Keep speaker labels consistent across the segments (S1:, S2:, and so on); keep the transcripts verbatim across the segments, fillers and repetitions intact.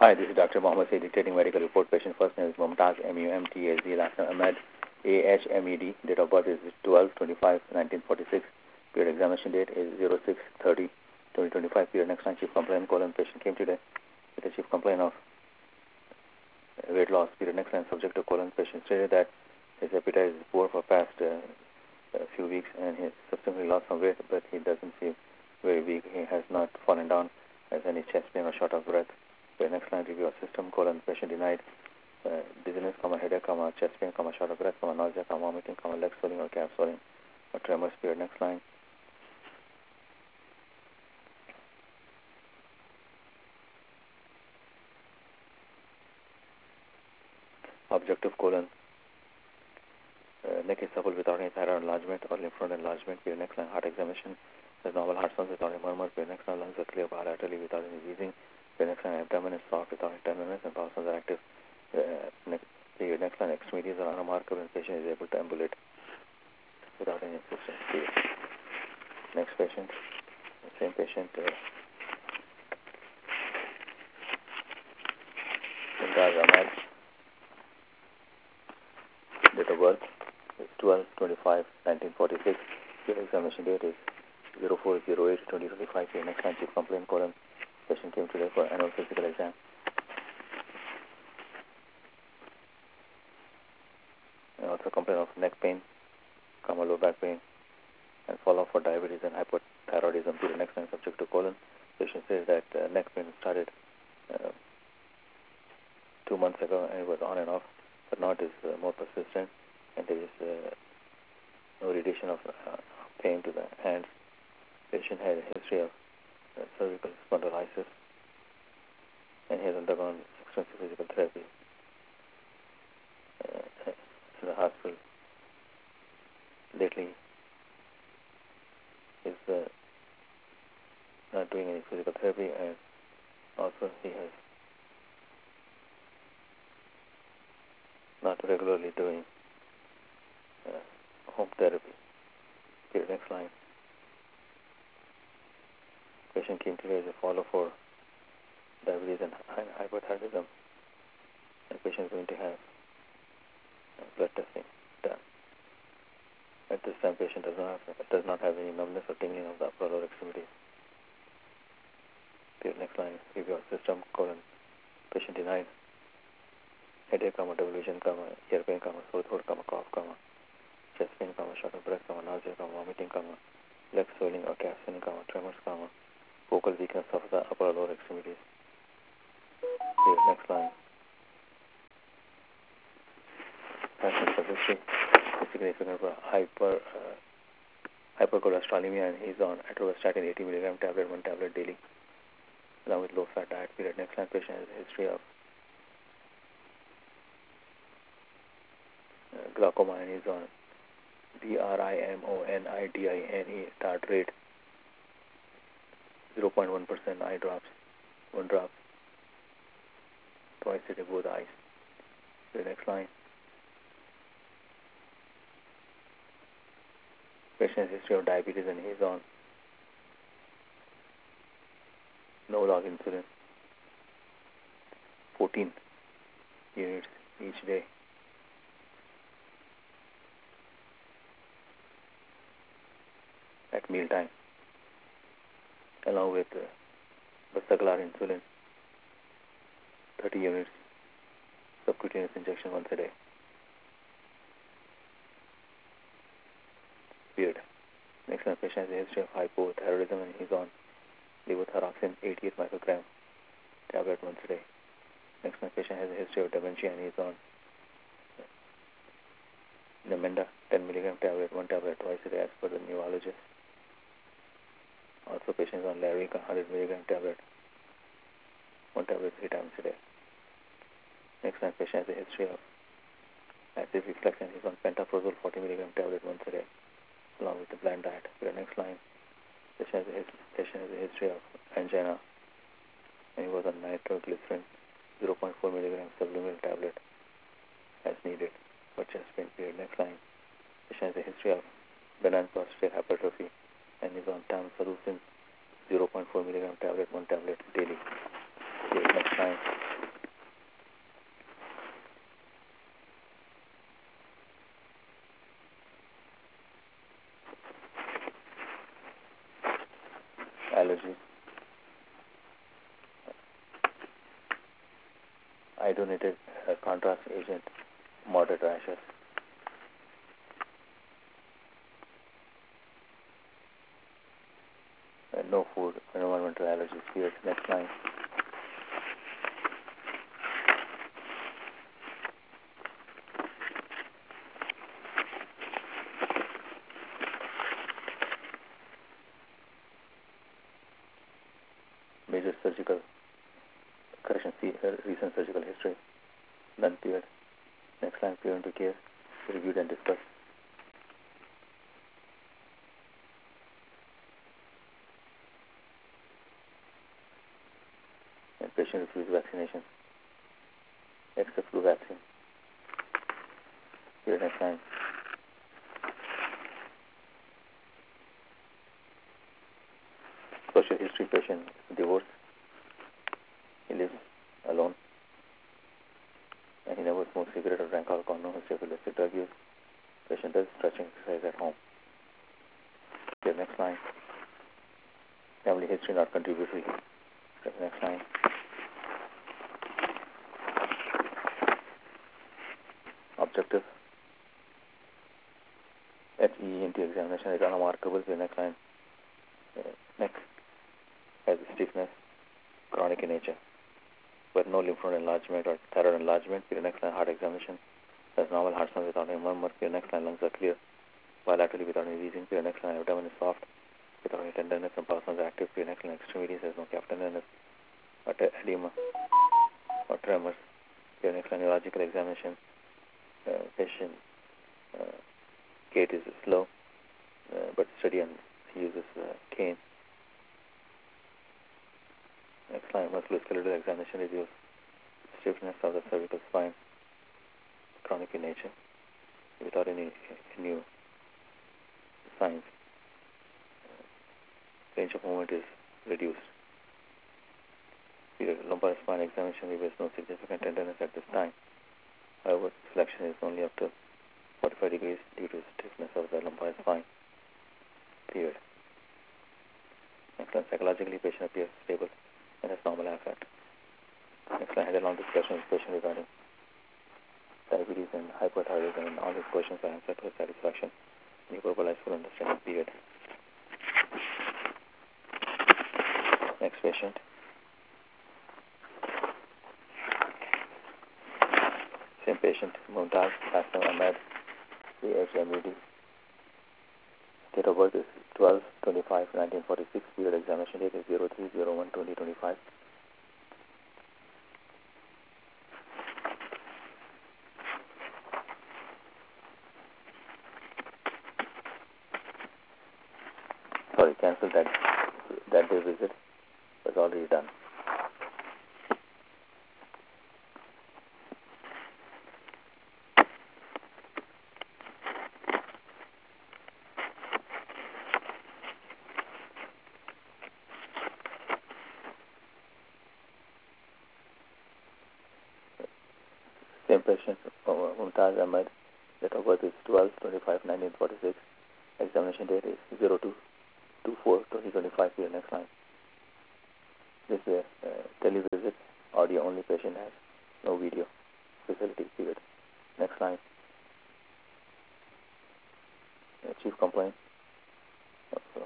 S1: Hi, this is Doctor Mohammed Said, dictating medical report. Patient first name is Mumtaz, M U M T A Z, last name Ahmed, A H M E D. Date of birth is twelve twenty-five nineteen forty-six. Period examination date is zero six thirty twenty twenty-five. Period next line, chief complaint colon. Patient came today with a chief complaint of weight loss. Period next line, subject to colon. Patient stated that his appetite is poor for past uh, a few weeks and he subsequently lost some weight, but he doesn't feel very weak. He has not fallen down, has any chest pain or short of breath. The next line, review of system, colon, patient denied uh, dizziness, comma, headache, comma, chest pain, comma, short of breath, comma, nausea, comma, vomiting, comma, leg swelling or calf swelling or tremors. Period. Next line. Objective colon, uh, neck is supple without any thyroid enlargement or lymph node enlargement. Period. Next line, heart examination, there's normal heart sounds without any murmur. Period. Next line, lungs are clear bilaterally without any wheezing. Period. Next line, abdomen is soft without any tenderness and bowel sounds are active. Uh, next, period. Next line, extremities are unremarkable and patient is able to ambulate without any assistance. Period. Next patient, same patient, uh, Mumtaz Ahmed, date of birth is twelve twenty-five nineteen forty-six. Period examination date is zero four zero eight twenty twenty-five. Period. Next line, chief complaint colon. Patient came today for annual physical exam. And also complaint of neck pain, comma, low back pain, and follow-up for diabetes and hypothyroidism. Period. Next line, subject to colon. Patient says that uh, neck pain started uh, two months ago and it was on and off, but now it is uh, more persistent and there is uh, no radiation of uh, pain to the hands. Patient had a history of uh, cervical spondylitis and he has undergone extensive physical therapy uh, in the hospital. Lately, he is uh, not doing any physical therapy and also he has not regularly doing uh, home therapy. Period. Next line. Patient came today as a follow for diabetes and hypothyroidism. And patient is going to have uh, blood testing done. At this time, patient does not have, does not have any numbness or tingling of the upper lower extremities. Period. Next line. Review of system, colon. Patient denied headache, comma, double vision, comma, ear pain, comma, sore throat, comma, cough, comma, chest pain, comma, short of breath, comma, nausea, comma, vomiting, comma, leg swelling or calf swelling, comma, tremors, comma, vocal weakness of the upper or lower extremities. Period. Next line. Patient history is significant for hyper uh, hypercholesterolemia and he's on atorvastatin eighty milligram tablet, one tablet daily, along with low fat diet. Period. Next line. Patient has a history of uh, glaucoma and he's on D R I M O N I D I N E tartrate zero point one percent eye drops, one drop twice a day, both eyes. The next line. Patient has history of diabetes and he's on no log insulin, fourteen units each day. At mealtime, along with uh, Basaglar insulin, thirty units, subcutaneous injection once a day. Period. Next one, patient has a history of hypothyroidism and he's on levothyroxine eighty-eight microgram tablet once a day. Next one, patient has a history of dementia and he's on Namenda ten milligram tablet, one tablet twice a day as per the neurologist. Also, patient is on Lyrica one hundred milligram tablet, one tablet three times a day. Next one, patient has a history of acid reflux and he's on pantoprazole forty milligram tablet once a day, along with the bland diet. The next line, patient has a, his, patient has a history of angina and he was on nitroglycerin zero point four milligram subliminal tablet as needed for chest pain. Period. Next line, patient has a history of benign prostate hypertrophy and is on tamsulosin zero point four milligram tablet, one tablet daily. Period. Next line, I donated uh, contrast agent, moderate rashes. Uh, no food, environmental allergies. Here, next line. Major surgical correction, see uh, recent surgical history, done period. Next line, preventive care, reviewed and discussed. And patient refused vaccination, except flu vaccine. Here, next line. Social history, patient divorce, he lives alone, and he never smoked cigarette or drank alcohol, no history of illicit drug use. Patient does stretching exercise at home. Here, next line. Family history not contributory. Here, next line. Objective. H E E N T examination is unremarkable. Here, next line. Uh, neck has stiffness, chronic in nature, but no lymph node enlargement or thyroid enlargement. Here, next line. Heart examination has normal heart sound without any murmur. Here, next line. Lungs are clear, bilaterally without any wheezing. Here, next line. Abdomen is soft, without any tenderness, and pulse sounds active. Here, next line. Extremities has no calf tenderness, or edema, or tremors. Here, next line. Neurological examination. Uh, patient uh, gait is slow, uh, but steady, and he uses uh, cane. Next line, musculoskeletal examination reveals stiffness of the cervical spine, chronic in nature, without any new signs. Range of movement is reduced. The lumbar spine examination reveals no significant tenderness at this time. However, flexion is only up to forty-five degrees due to stiffness of the lumbar spine. Period. Next line, psychologically, patient appears stable and has normal affect. Next line, had a long discussion with patient regarding diabetes and hypothyroidism, and all his questions are answered to his satisfaction. He verbalized full understanding. Period. Next patient. Same patient, Mumtaz Hassan Ahmed, A H M E D. Date of birth is twelve twenty-five nineteen forty-six. Period examination date is zero three zero one twenty twenty-five. Sorry, cancel that that day visit. Was already done. Same patient, Mumtaz Ahmed. Date of birth is twelve twenty-five nineteen forty-six. Examination date is zero two twenty-four twenty twenty-five. Here, next line. This is a uh, televisit, audio only. Patient has no video facility. Period. Next line. Uh, chief complaint. Also.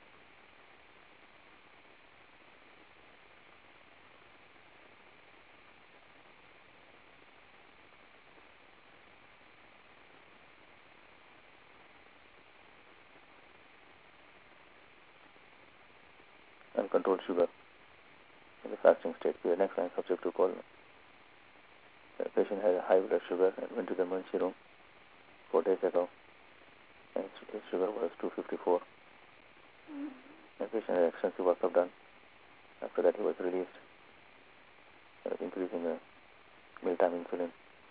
S1: Uncontrolled sugar in the fasting state. Here, next line, subject to call. The patient had high blood sugar and went to the emergency room four days ago, and his sugar was two fifty-four. Mm-hmm. The patient had extensive workup done. After that, he was released, uh, increasing the mealtime insulin.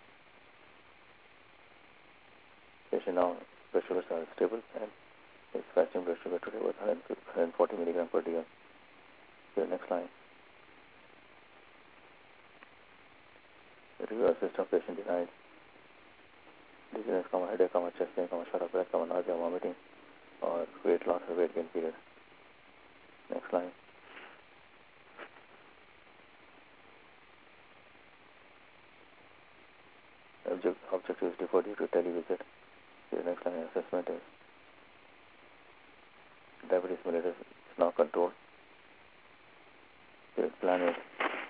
S1: Patient now blood sugars are stable, and his fasting blood sugar today was one hundred forty milligram per diem. Here, next line. The review system patient denied dizziness, headache, chest pain, short of breath, nausea, vomiting, or weight loss or weight gain. Period. Next line. Object, objective is deferred due to televisit. The next line assessment is diabetes mellitus is now controlled. The plan is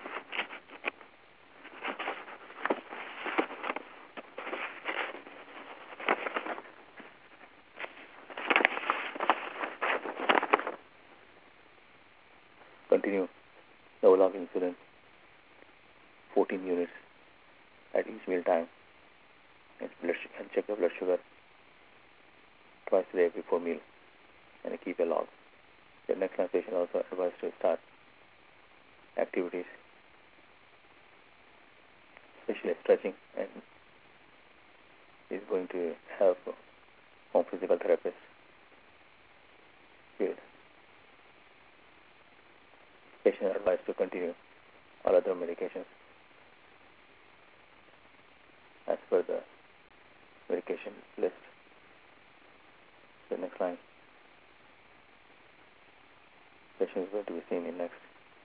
S1: continue level of insulin fourteen units at each meal time and, blood, and check the blood sugar twice a day before meal and keep a log. The next line patient also advised to start activities, especially stretching, and is going to have home physical therapist. Good. Patient advised to continue all other medications as per the medication list. The next line. Patient is going to be seen in next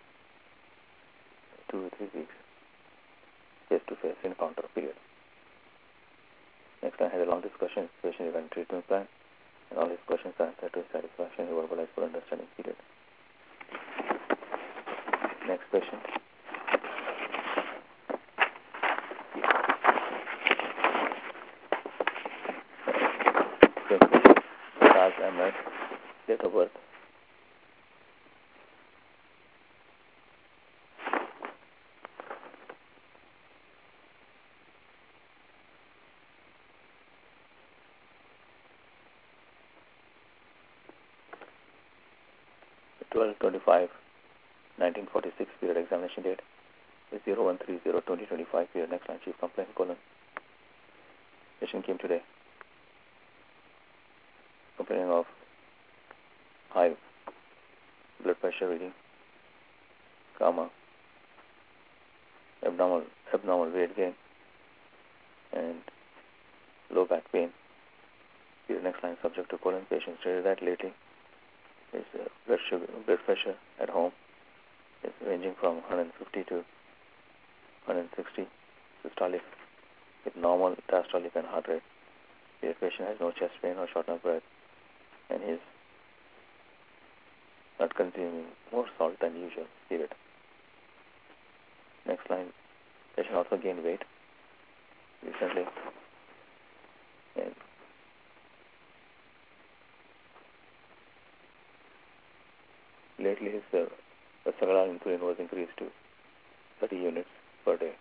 S1: two to three weeks, face-to-face encounter period. Next line has a long discussion, patient event treatment plan, and all his questions are answered to his satisfaction, verbalized for understanding period. Next patient. Raj Ahmed, date of birth. twelve twenty-five nineteen forty-six period examination date is zero one three zero twenty twenty-five period. Next line chief complaint colon. Patient came today complaining of high blood pressure reading, comma, abnormal abnormal weight gain, and low back pain. Period. Next line subject to colon. Patient stated that lately his uh, blood sugar blood pressure at home is ranging from one fifty to one sixty systolic with normal diastolic and heart rate. The patient has no chest pain or shortness of breath, and he is not consuming more salt than usual. Period. Next line. Patient also gained weight recently, and lately his uh, basal insulin was increased to thirty units per day.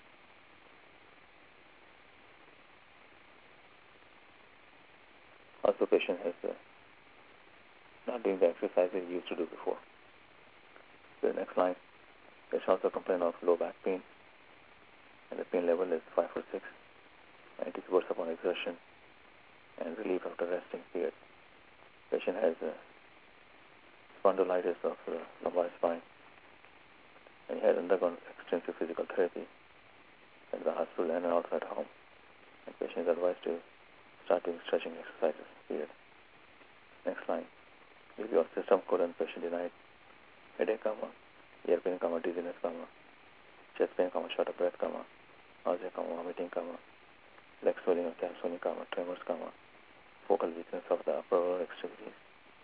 S1: Also, patient has uh, not doing the exercises he used to do before. The next line. Patient also complained of low back pain, and the pain level is five or six, and it is worse upon exertion and relief after resting. Period. Patient has uh, spondylitis of the lumbar spine, and he has undergone extensive physical therapy at the hospital and also at home. And patient is advised to start doing stretching exercises. Period. Next line. Review of system colon. Patient denied headache, comma, ear pain, comma, dizziness, comma, chest pain, comma, short of breath, comma, nausea, comma, vomiting, comma, leg swelling or calf swelling, comma, tremors, comma, focal weakness of the upper or extremities.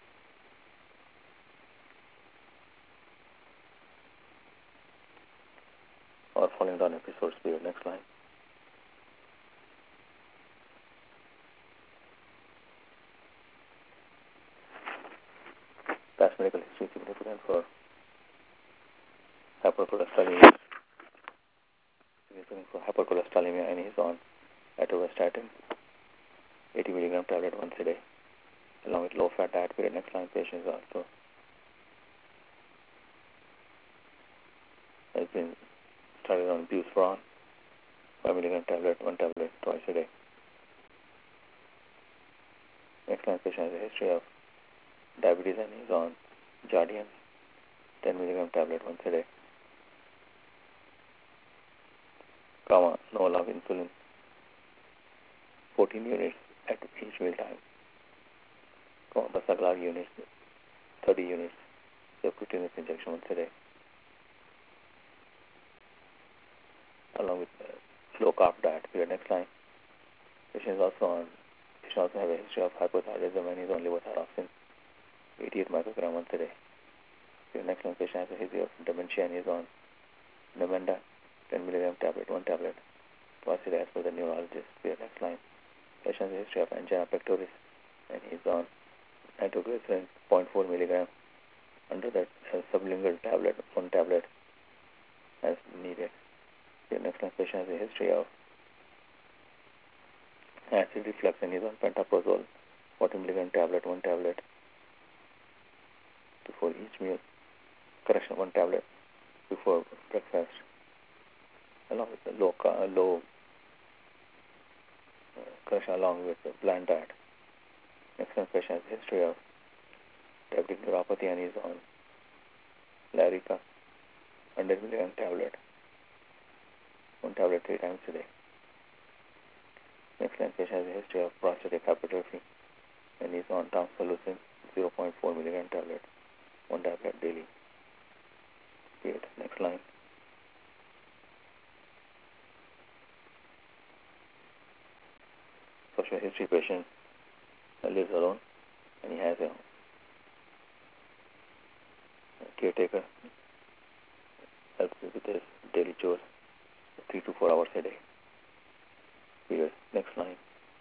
S1: Or falling down episodes. Period. Next line. Past medical history significant for hypercholesterolemia. Significant for hypercholesterolemia, and he's on atorvastatin, eighty milligram tablet once a day, along with low-fat diet. Period. Next line. Patient is also has been started on buspirone, five milligram tablet, one tablet twice a day. Next line. Patient has a history of diabetes and is on Jardiance, ten milligram tablet once a day, comma, no log insulin, fourteen units at each meal time, comma, Basaglar units, thirty units, subcutaneous injection once a day, along with uh, low carb diet. Period. Next line. Patient is also on. Patient also have a history of hypothyroidism and is on levothyroxine, eighty-eight microgram once a day. The next one, patient has a history of dementia and is on Namenda, ten milligram tablet, one tablet, twice a day as per the neurologist. The next line, patient has a history of angina pectoris and is on nitroglycerin zero point four milligram under that uh, sublingual tablet, one tablet as needed. The next line, patient has a history of acid reflux and is on pantoprazole, forty milligram tablet, one tablet before each meal. Correction, one tablet before breakfast, along with the low, uh, low uh, correction, along with the bland diet. Next one, patient has a history of diabetic neuropathy and is on Lyrica, one hundred milligram tablet, one tablet three times a day. Next line, patient has a history of prostatic hypertrophy and is on tamsulosin, zero point four milligram tablet, one tablet daily. Period. Next line. Social history patient lives alone and he has a caretaker, helps with his daily chores, three to four hours a day. Period. Next line.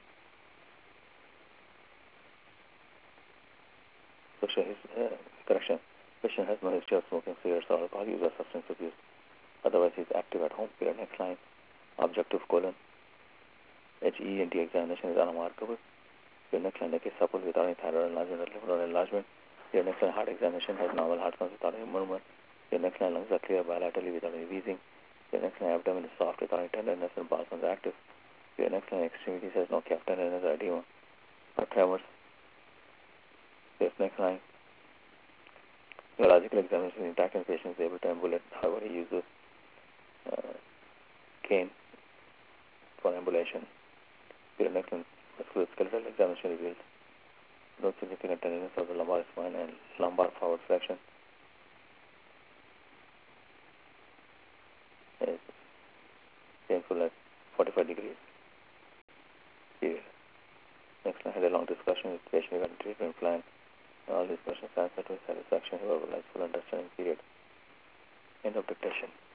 S1: Social his, uh, correction. Patient has no history of smoking cigarettes or alcohol use or substance abuse. Otherwise, he is active at home. Period. Next line. Objective colon. H E N T examination is unremarkable. Your next line, the case supple without any thyroid enlargement or liver enlargement. Your next line, heart examination has normal heart sounds without any murmur. Your next line, lungs are clear bilaterally without any wheezing. Your next line, abdomen is soft without any tenderness and bowel sounds active. Your next line, extremities has no calf tenderness or edema or tremors. Your next line, neurological examination is intact and patient is able to ambulate. However, he uses uh, cane for ambulation. Your next one, musculoskeletal examination reveals no significant tenderness of the lumbar spine and lumbar forward flexion. Is painful at forty-five degrees. Period. Next, I had a long discussion with the patient regarding treatment plan. And all these questions answered to his satisfaction. He verbalized full understanding. Period. End of dictation.